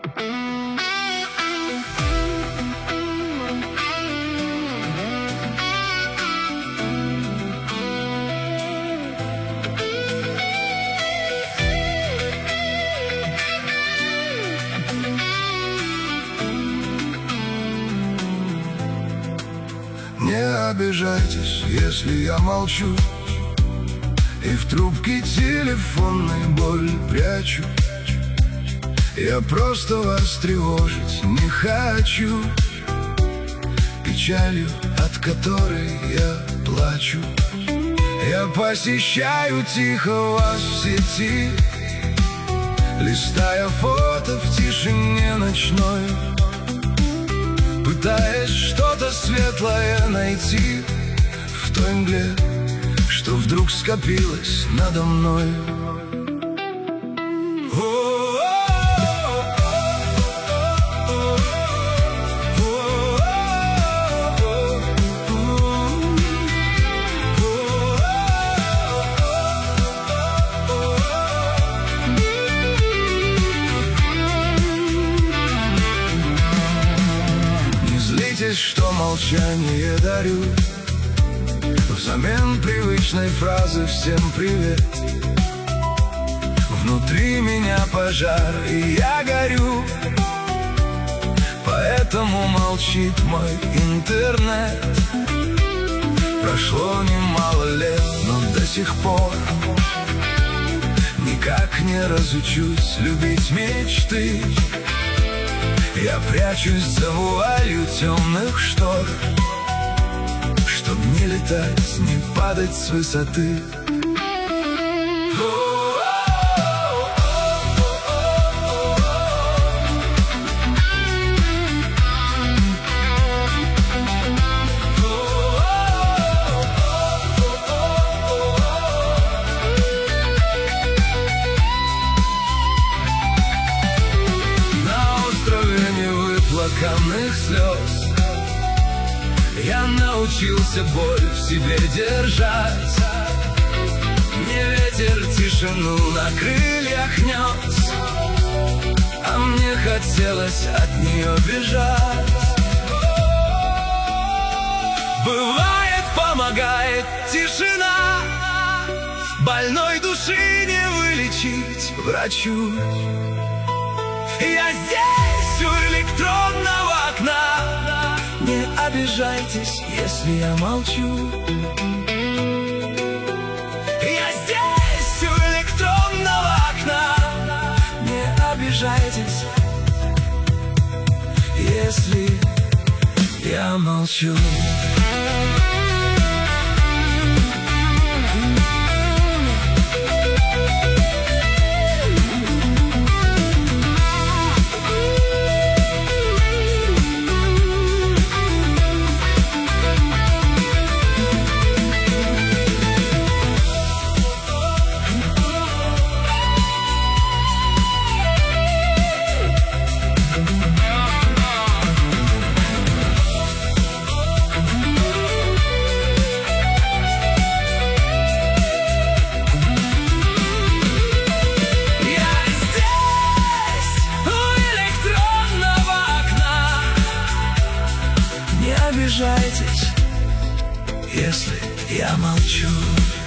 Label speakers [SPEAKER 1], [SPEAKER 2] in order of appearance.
[SPEAKER 1] Не обижайтесь, если я молчу и в трубке телефонной боль прячу. Я просто вас тревожить не хочу печалью, от которой я плачу. Я посещаю тихо вас в сети, листая фото в тишине ночной, пытаясь что-то светлое найти в той мгле, что вдруг скопилось надо мной. Что молчание дарю взамен привычной фразы «всем привет». Внутри меня пожар, и я горю, поэтому молчит мой интернет. Прошло немало лет, но до сих пор никак не разучусь любить мечты. Я прячусь за вуалью темных штор, чтоб не летать, не падать с высоты. Плаканных слез я научился боль в себе держать. Мне ветер тишину на крыльях нес, а мне хотелось от нее бежать. Бывает, помогает тишина, больной души не вылечить врачу. Я здесь у электронного окна, не обижайтесь, если я молчу. Я здесь у электронного окна, не обижайтесь, если я молчу. Не обижайтесь, если я молчу.